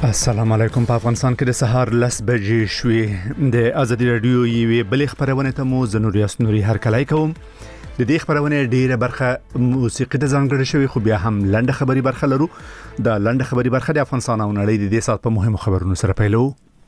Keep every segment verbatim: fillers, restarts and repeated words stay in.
السلام علیکم. په افغانستان کې د سهار لس بجې شوې. د ازادي رادیو یوې بلې خبرونه ته مو زنوریاس نوري هرکلی کوم. د دې خبرونه ډیره برخه موسیقي د ځانګړې شوی، خو بیا هم لنډه خبري برخه لرو. د لنډه خبري برخه د افغانستان او نړۍ د دې سات په مهمو خبرونو سره پیلو.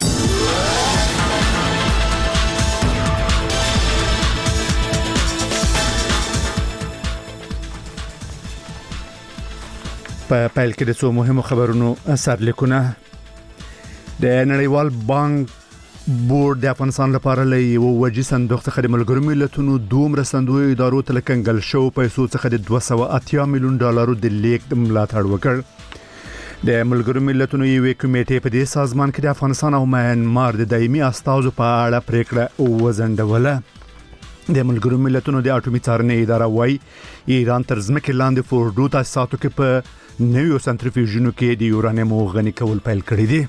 په پیل کې د څو مهمو خبرونو سرلیکونه. د نړیوال بانک بورډ د افغانستان لپاره له یو وجې صندوق څخه د ملګرو ملتونو دومره صندوق ادارو ته لکنګل شو پیسو څخه د دوه سوه اتیا میلیون ډالرو د لیږد ملاتړ وکړ. د ملګرو ملتونو یوې کمیټې په دې سازمان کې د افغانستان او میانمار د دایمي استازو په اړه پریکړه وزندوله. د ملګرو ملتونو د اټومي څارنې اداره وايي ایران تر ځمکې لاندې فورډو تاسیساتو کې په نویو سنټریفیوژونو کې د یورانیم غني کول پیل کړی دي.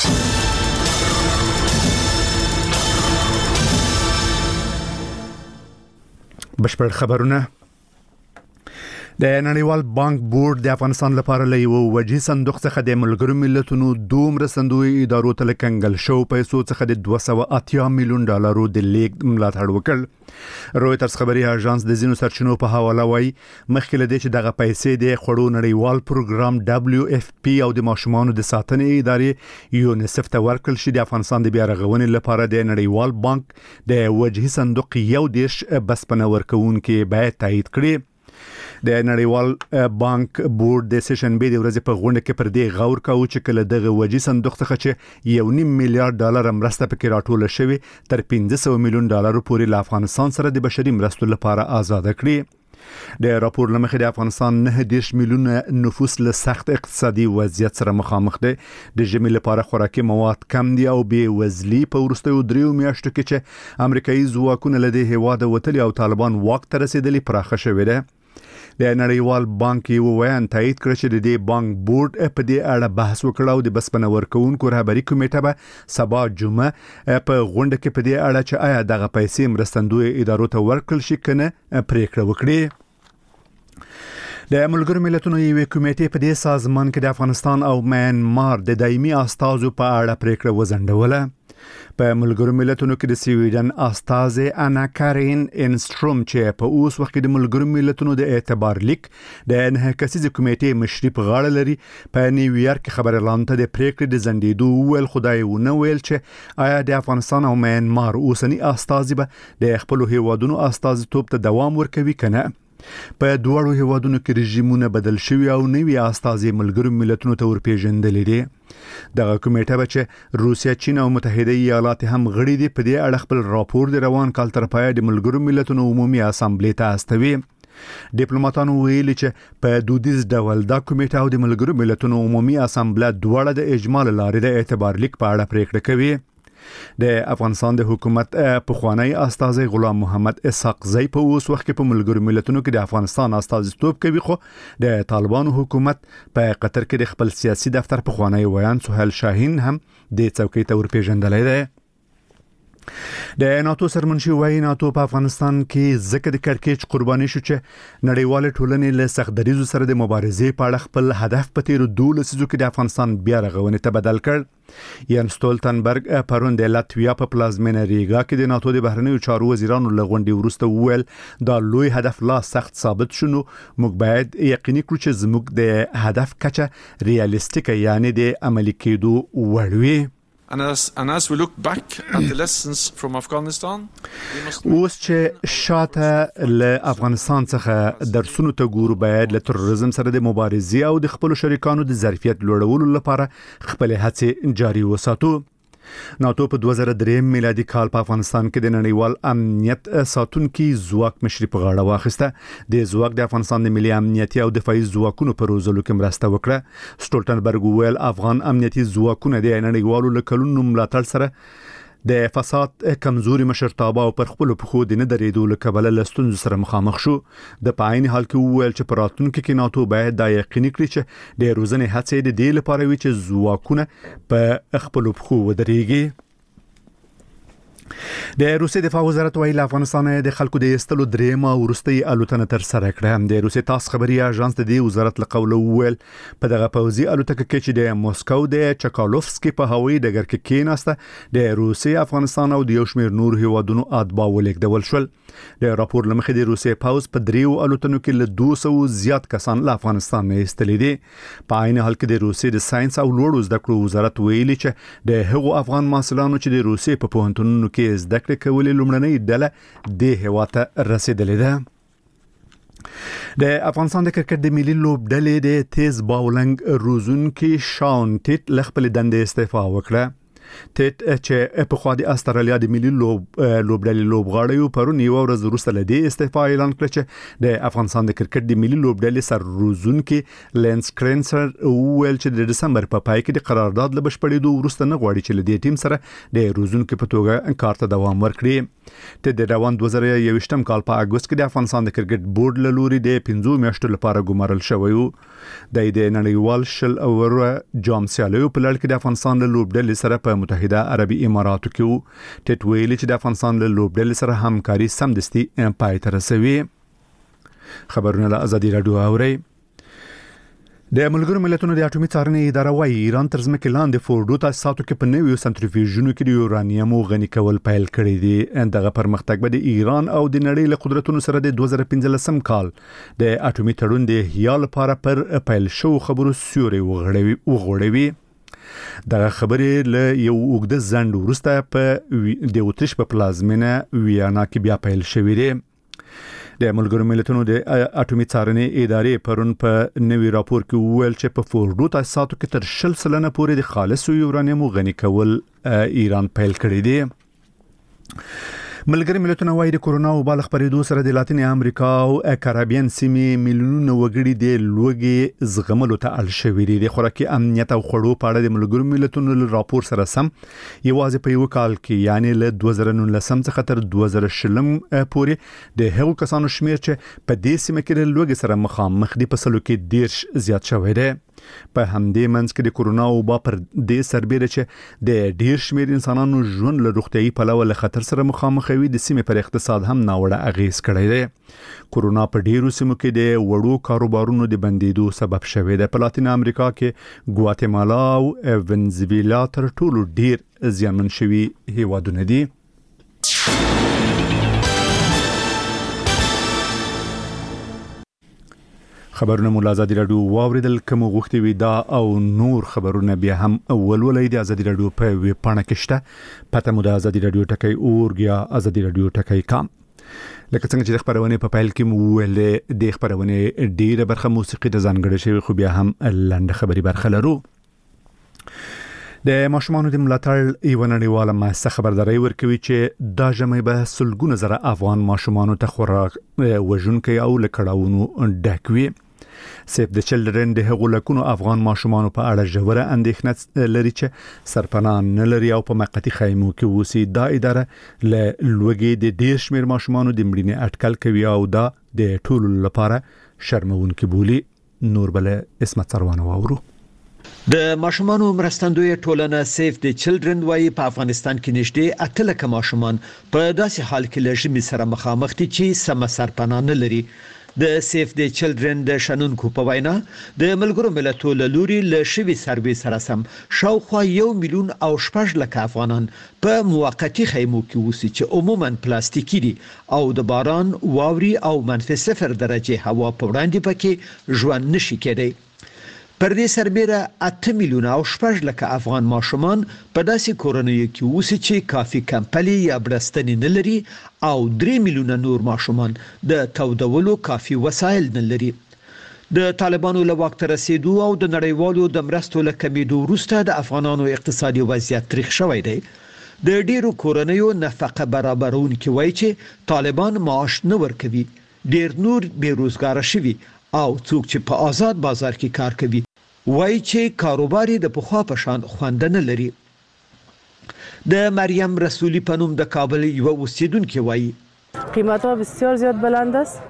بشپړ خبرونه. د نړیوال بانک بورډ د افغانستان لپاره له یو وجې صندوق څخه د ملګرو ملتونو دومره صندوق ادارو ته لکنګل شو پیسو څخه د دوه سوه اتیا میلیون ډالرو د لیږد ملاتړ وکړ. رويټرز خبري اژانس د زینو سرچینو په حواله وایي مخکې له دې چې دغه پیسې د خړو نړیوال پروګرام دبليو اف پی او د ماشومانو د ساتنې ادارې یونیسف ته ورکړل شي، د افغانستان د بیا رغونې لپاره د نړیوال بانک د وجهي صندوق یو دیش بسپنه ورکوونکي باید تایید کړي. د نړیوال بانک بورډ د سیشن بي د ورځې په غونډه کې پر دې غور کاوه چې کله دغه وجې صندوق څخه چې یو نیم میلیارډ ډالر مرسته پکې راټوله شوی تر پنځه سوه میلیون ډالر پورې له افغانستان سره د بشري مرستو لپاره آزاد کړي. د راپور لمخې د افغانستان نه دیش میلیون نفوس له سخت اقتصادي وضعیت سره مخامخ دي. د ژمي لپاره خوراکي مواد کم دي او بې وزلي په وروستیو دریو میاشتو کې چې امریکایي ځواکونه له دې هیواده وتلي او طالبان واک ته رسیدلي پراخه شوې ده. د نړیوال بانک یو ویان تایید کړ چې د دې بانک بورډ په دې اړه بحث وکړ او د بسپنه ورکوونکو رهبری کمیټه به سبا جمعه په غونډه کې په دې اړه چې آیا دغه پیسې مرستندوی ادارو ته ورکړل شي کنه پریکړه وکړي. د ملګرو ملتونو یوې کمیټې په دې سازمان کې د افغانستان او میانمار د دایمي استازو په اړه پریکړه وزندوله. په ملګرو ملتونو کې د سویډن استازي انا کارین انستروم چې په اوس وخت کې د ملګرو ملتونو د اعتبار لیک د نه کسیزه کمیټې مشري په غاړه لري په نیویارک خبر اعلان ته د پریکړې د زندیدو ول خدای ونه ویل چې آیا د افغانستان او میانمار اوسنی استازي به د خپل هیوادونو استازیتوب ته دوام ورکوي کنه. په دوړو هیوادونو کې رژیمونه بدل شوي او نوي استازي ملګرو ملتونو ته ورپېژندل دي. دغه کمیټه به چې روسیا، چین او متحده ایالات هم غړي دي په دې اړه خپل راپور د روان کال تر پایه د ملګرو ملتونو عمومي اسامبلې ته استوي. ډیپلوماټانو ویلي چې په دودیز ډول دا کمیټه او د ملګرو ملتونو عمومي اسامبلې دواړه د اجمال لارې د اعتبار لیک په اړه پریکړه کوي. د افغانستان د حکومت پخوانی استازي غلام محمد اسحاق زئی په اوس وخت کې په ملګرو ملتونو کې د افغانستان استازیتوب کوي، خو د طالبانو حکومت په قطر کې د خپل سیاسي دفتر پخوانی ویان سهیل شاهین هم د څوکۍ ته ورپېژندلې ده. د ناتو سرمنشي وایي ناتو په افغانستان کې ځکه د کړکېچ قرباني شو چې نړیوال ټولنې له سخت دریزو سره د مبارزې په اړه خپل هدف په تیر دولسو لسیزو کې د افغانستان بیا رغونې ته بدل کړ. یان سټولتنبرګ پرون د لاتویا په پلازمینه ریګا کې د ناتو د بهرنیو چارو وزیرانو له غونډې وروسته وویل دا لوی هدف لا سخت ثابت شونه، موږ باید یقیني کړو چې زموږ د هدف کچه ریالیستیک یعنی د عملي کېدو وړ وي. And as, and as we look back at the lessons from Afghanistan, اوس چې شاته له افغانستان څخه درسونو ته ګورو باید له تروریزم سره د مبارزې او د خپل شریکانو د ظرفیت لوړولو لپاره خپل هڅې جاري وساتو. ناتو په دوه زره درې میلادي کال په افغانستان کې د نړیوال امنیت ساتونکي ځواک مشري په غاړه واخیسته. د ځواک د افغانستان د ملي امنیتي او دفاعي ځواکونو په روزلو کې مرسته وکړه. سټولټنبرګ ویل افغان امنیتي ځواکونه د نړیوالو لکلونو ملاتړ سره د فساد کمزوري مشرتابه او پر خپل پخو د نه درېدو لکبل لستون سره مخامخ شو. د پاین حال کې ویل چې پراتونکو کې ناتو باید د یقیني کړي چې د روزنې هڅې د دې لپاره وي چې ځواکونه په خپل پخو ودرېږي. د روسي دفاع وزارت ویل افغانستان د خلکو د استلو درېمه ورستي الوتنه تر سره کړه. د روسي تاس خبري اژانس د وزارت له قوله ویل په دغه پوځي الوتکه کې چې د موسکو د چکالوفسکي په هوایي ډګر کې کېناسته د روسي افغانستان او د یو شمېر نور هیوادونو اتباع ولیکدول شول. د راپور لمخې د روسي پوځ په دریو الوتنو کې له دوه سوه زیات کسان له افغانستان نه ایستلي دي. په عین حال کې د روسي د ساينس او لوړو زده کړو وزارت ویلي چې د هغو افغان محصلانو چې د روسي په پوهنتونونو کې زده کړې کولې لومړنۍ ډله د هیواد ته رسیدلې ده. د افغانستان د کرکټ د ملي لوبډلې د تیز باولنګ روزونکي شاون ټیټ ل خپل دندې استعفا وکړه. ټیټ چې په خوا د استرالیا د ملي لوب لوبډلې لوبغاړیو پرون یو ورځ وروسته له دې استعفا اعلان کړ چې د افغانستان د کرکټ د ملي لوبډلې سر روزونکي لینس کرنسر ویل چې د دسمبر په پای کې د قرارداد له بشپړېدو وروسته نه غواړي چې له دې ټیم سره د روزونکي په توګه کار ته دوام ورکړي. ته د روان دوه زره یوویشتم کال په اگست کې د افغانستان د کرکټ بورډ له لوري د پنځو میاشتو لپاره ګمارل شوی و. د دې نړیوال شل اوور جام سیالیو په لړ کې د افغانستان له لوبډلې سره په متحده عربي اماراتو کې و. ټیټ ویلي چې د افغانستان له لوبډلې سره همکاري سمدستي پای ته رسوي. خبرونه له ازادي رادیو اوري. د ملګرو ملتونو د اټومي څارنې اداره وايي ایران تر ځمکې لاندې فورډو تاسیساتو کې په نویو سنټریفیوژونو کې د یورانیم غني کول پیل کړی دي. دغه پرمختګ به د ایران او د نړۍ له قدرتونو سره د دوه زره پنځلسم کال د اټومي تړون د احیا لپاره پر پیل شو خبرو سیوري وغوړوي. دغه خبرې له یو اوږده ځنډ وروسته په د اوتریش په پلازمینه ویانا کې بیا پیل شوې دي. د ملګرو ملتونو د اټومي څارنې ادارې پرون په نوي راپور کې وویل چې په فورډو تاسیساتو کې تر شل سلنه پورې د خالص یورانیم غني کول ایران پیل کړی دی. ملګری ملتونه وايي د کورونا وبا له خپرېدو سره د لاتین امریکا او کارابین سیمې میلیونونه وګړي د لوږې زغملو ته اړ شوي دي. د خوراکي امنیت او خوړو په اړه د ملګرو ملتونو له راپور سره سم یوازې په یو کال کې یعنی له دوه زره نولسم څخه تر دوه زره شلم پورې د هغو کسانو شمیر چې په دې سیمه کې د لوږې سره مخامخ دي په سلو کې ډیر زیات شوی دی. په همدې منځ کې د کورونا وبا پر دې سربېره چې د ډیر شمیر انسانانو ژوند له روغتيایي پلوه له خطر سره مخامخ وي د سیمې پر اقتصاد هم ناوړه اغیز کړی دی. کورونا په ډیرو سیمو کې د وړو کاروبارونو د بندیدو سبب شوی دی. په لاتین امریکا کې ګواتیمالا او ونزویلا تر ټولو ډیر زیانمن شوي هیوادونه دي. خبرونه مو ازادي رادیو واوریدل کوم غوښتي وي دا او نور خبرونه بیا هم ولولای د ازادي رادیو په ویب پاڼه کې شته. پته مو د ازادي رادیو ټکی اورګ یا ازادي رادیو ټکی کام. لکه څنګه چې د خبرونه په پایل کې مو ویل د خبرونه ډیره برخه موسیقي د ځانګړي شوی خو بیا هم لنډه خبري برخه لرو. د ماشومانو د ملاتړ یو نړیواله مؤسسه خبرداري ورکوي چې دا جمعي به سلګونه زره افغان ماشومانو ته خوراک وژونکي او لکړاونو ډاکوي. سیف د چلډرن د هغو لکونو افغان ماشومانو په اړه ژوره اندېښنه لري چې سرپناه نه لري او په موقتي خیمو کې اوسي. دا اداره له لوږې د ډیر شمیر ماشومانو د مړینې اټکل کوي او دا د ټولو لپاره شرمونکي بولي. نور بل اسمت سروانه واورو. د ماشومانو مرستندوی ټولنه سیف د چلډرن وايي په افغانستان کې نږدې اته لک ماشومان په داسې حال کې له ژمي سره مخامخ دي چې سم سرپناه نه لري. د سیف د چلډرن د شنونکو په وینا د ملګرو ملتونو له لوري له شوي سروې سره سم شاوخوا یو میلیون او شپږ لک افغانان په موقتی خیمو کې اوسي چې عموما پلاستیکي دي او د باران واوري او منفي صفر درجه هوا په وړاندې پکې ژوند نشي کېدی. پر دې سربېره اته میلیونه او شپږ لک افغان ماشومان په داسې کورنیو کې اوسي چې کافي کمپلي یا برستنې نه لري او درې میلیونه نور ماشومان د تودولو کافي وسایل نه لري. د طالبانو له واک ته رسیدو او د نړیوالو د مرستو له کمیدو وروسته د افغانانو اقتصادي وضعیت تریخ شوی دی. د ډیرو کورنیو نفقه برابرونکي وایي چې طالبان معاش نه ورکوي، ډیر نور بیروزګار شوي او څوک چې په آزاد بازار کې کار کوي وایي چې کاروبار د پخوا په شان خوند نه لري. د مریم رسولی په نوم د کابل یو اوسیدونکو وایي قیمت‌ها بسیار زیاد بلند است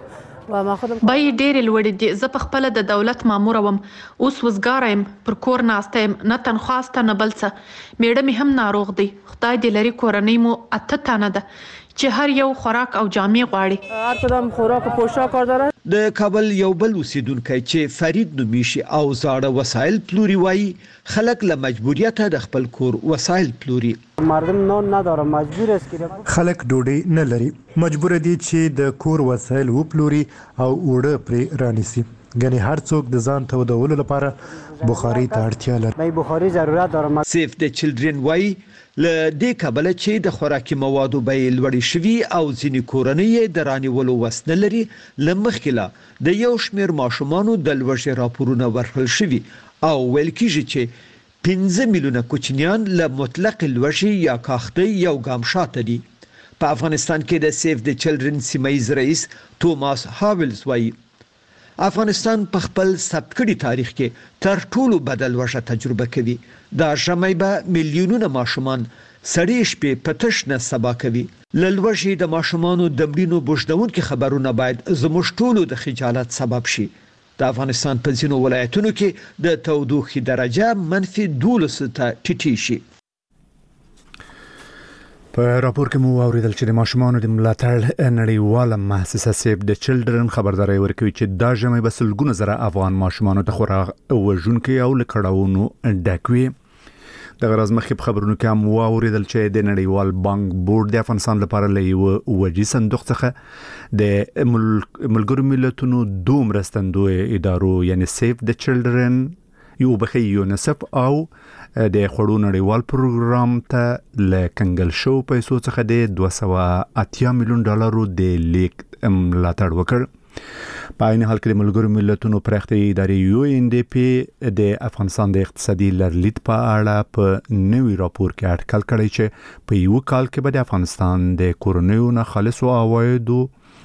بای ډېر لوړ دي. زه په خپل د دولت مامور وم، اوس وزګارم، پر کور ناستم، نه تنخواسته نه بل څه. میړه مې هم ناروغ دی. خدای دې لري کورنۍ مو اته تنه ده چې هر یو خوراک او جامې غواړي. هر کدام خوراک او پوشاک داره. د کابل یو بل اوسیدونکو چې فرید نومیشي او زاړه وسایل پلوري وایي خلک له مجبوریت د خپل کور وسایل پلوري. مردم نان نداره، مجبور است که خلک ډوډۍ نه لري، مجبور دي چې د کور وسایل وپلوري او وړه پرې رانیسي. ګنې هر څوک د ځان تودولو لپاره بخاري ته اړتیا لري. مې بخاري ضرورت داره. سیف د چلډرن وایي له دې کبله چې د خوراکي موادو بیې لوړې شوي او ځینې کورنۍ د رانیولو وس نه لري، له مخکې د یو شمېر ماشومانو د لوږې راپورونه ورکړل شوي او ویل کېږي چې پنځه میلیونه کوچنیان له مطلق لوږې یا کاختۍ یو ګام شاته دي. په افغانستان کې د سیف د چلډرن سیمایي رئیس توماس هاولز وایي افغانستان په خپل ثبت کړي تاریخ کې تر ټولو بدل وجه تجربه کوي. دا ژمي به میلیونونه ماشومان سړې شپې په تش نه سبا کوي. لږ د ماشومانو د مړینو بوجدونکو خبرونه باید زموږ ټولو د خجالت سبب شي. د افغانستان په ځینو ولایتونو کې د تودوخې درجه منفي دولس ته ټیټی شي. په راپور کې مو اوریدل چې د ماشومانو د ملاتړ نړیواله مؤسسه سیف د چلډرن خبرداري ورکوي چې دا ژمي به سلګونه زره افغان ماشومانو ته خوراک وژونکي او لکړاوونو ډکوي. د غرض مخکې په خبرونو کې مو اوریدل چې د نړیوال بانک بورډ د افغانستان لپاره لې وجي صندوق څخه د ملګرو ملتونو دوه مرستندوی ادارو یعنی سیف د چلډرن، یو بخي یونیسف او د خړو نړیوال پروګرام ته ل کنګل شو پیسو څخه د دوه سوه اتیا میلیون ډالرو د لیک ملاتړ وکړ. په عین حال کې د ملګرو ملتونو پرختي ادارې یو ان ډي پی د افغانستان د اقتصادي لرلید په اړه په نوي راپور کې اټکل کړی چې په یو کال کې به د افغانستان د کورونیو نه خالصو عوایدو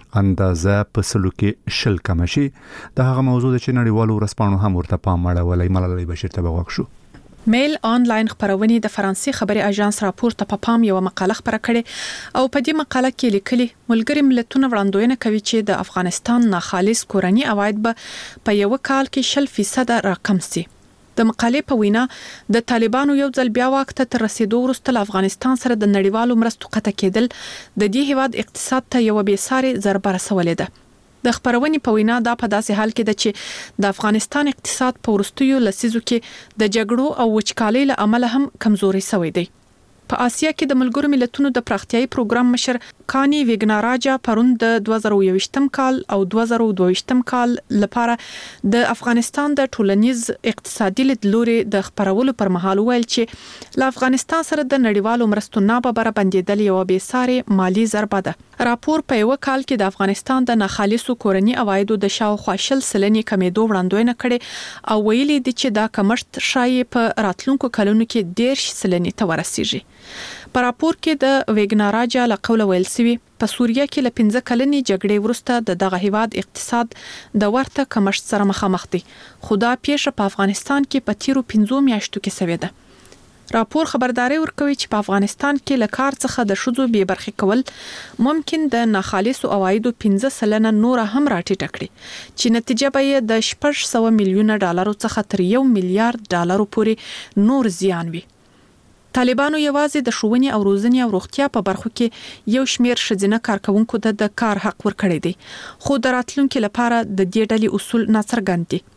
اندازه په سلو کې شل کم شي. دا هغه موضوع ده چې نړیوالو ورځپاڼو هم ورته پام اړولی. ملالۍ بشیر ته بغوښ شو. میل آنلاین خبرونه د فرانسې خبري اژانس راپور ته په پام یو مقاله خبره کړې او په دې مقاله کې لیکلي ملګری ملتونه وړاندوینه کوي چې د افغانستان ناخالص کورنی عواید به په یو کال کې شل فیصد راکم سي. د مقالې په وینا د طالبانو یو ځل بیا واک ته تر رسیدو وروسته افغانستان سره د نړیوالو مرستو قطع کېدل د دې هیواد اقتصاد ته یو بې ساري ضربه رسولې ده. د خبرونې په وینا دا په داسې حال کې ده چې د افغانستان اقتصاد په وروستیو لسیزو کې د جګړو او وچکالۍ له امله هم کمزوري شوی دی. په آسیا کې د ملګرو ملتونو د پراختیايي پروګرام مشر کانی ویګناراجا پرون د دوه زره یوویشتم کال او دوه زره دوهویشتم کال لپاره د افغانستان د ټولنیز اقتصادي لیدلوري د خبرولو پر مهال ویل چې له افغانستان سره د نړیوالو مرستو ناببره بندیدل یو بې ساري مالی ضربه ده. راپور په یو کال کې د افغانستان د ناخالصو کورنی عوایدو د شاوخوا شل سلنې کمیدو وړاندوینه کړي او ویلي دي چې دا کمښت شایي په راتلونکو کلونو کې ډیر سلنې ته ورسیږي. په راپور کې د ویګناراجا له قوله ویل سوي په سوریه کې له پنځه کلنې جګړې وروسته د دغه هیواد اقتصاد د ورته کمښت سره مخامخ دی، خو دا پیښه په افغانستان کې په تیرو پنځو میاشتو کې شوې ده. راپور خبرداري ورکوي چې په افغانستان کې له کار څخه د شذو بې برخې کول ممکن د ناخالصو عوایدو پنځه سلنه نور هم راټیټه کړي چې نتیجه به یې د شپږ سوه میلیونه ډالرو څخه تر یو میلیارډ ډالرو پورې نور زیان وي. طالبانو یوازې د ښوونې او روزنې او روغتیا په برخو کې یو شمېر ښځینه کارکونکو ته د کار حق ورکړی دی، خو د راتلونکي لپاره د دې ډلې اصول ناڅرګند دي.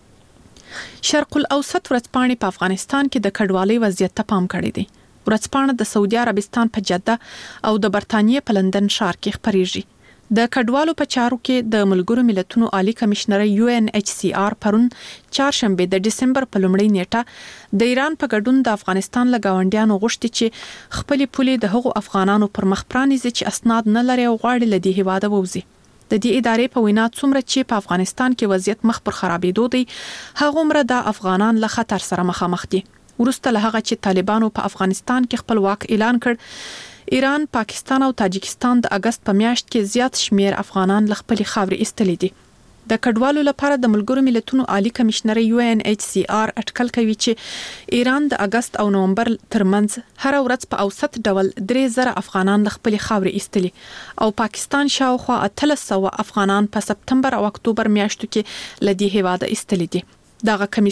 شرق الاوسط ورځپاڼې په افغانستان کې د کډوالۍ وضعیت ته پام کړی دی. ورځپاڼه د سعودي عربستان په جده او د برتانیې په لندن ښار کې خپریږي. د کډوالو په چارو کې د ملګرو ملتونو عالی کمشنر یو ان ایچ سی آر پرون چهارشنبه د ډسمبر په لومړۍ نیټه د ایران په ګډون د افغانستان له گاونډیانو غوښتي چې خپل پولې د هغو افغانانو پر مخ پرانیزي چې اسناد نه لري او غواړي له دې هیواده ووځي. د دې ادارې په وینا څومره چې په افغانستان کې وضعیت مخ پر خرابېدو دی، هغومره د افغانان له خطر سره مخامخ دي. وروسته له هغه چې طالبانو په افغانستان کې خپل واک اعلان کړ، ایران، پاکستان او تاجکستان د اگست په میاشت کې زیات شمیر افغانان له خپل خاورې ایستلي دي. د کډوالو لپاره د ملګرو ملتونو عالی کمشنر یو ان ایچ سی آر اټکل کوي چې ایران د اگست او نومبر ترمنځ هر ورځ په اوسط ډول درې زره افغانان د خپل خاورې ایستلي او پاکستان شاوخوا اتلس سوه افغانان په سپتمبر او اکتوبر میاشتو کې لدی هیواده ایستلي دي. دغه